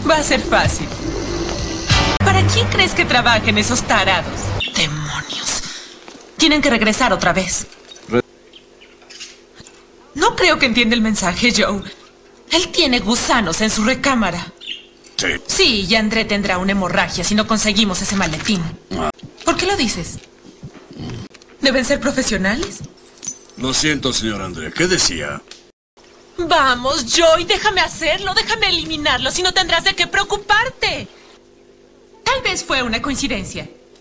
Va a ser fácil. ¿Para quién crees que trabajen esos tarados? ¡Demonios! Tienen que regresar otra vez. No creo que entienda el mensaje, Joe. Él tiene gusanos en su recámara. Sí. Sí, y André tendrá una hemorragia si no conseguimos ese maletín. ¿Por qué lo dices? ¿Deben ser profesionales? Lo siento, señor André. ¿Qué decía? Vamos, Joey, déjame hacerlo, déjame eliminarlo, si no tendrás de qué preocuparte. Tal vez fue una coincidencia.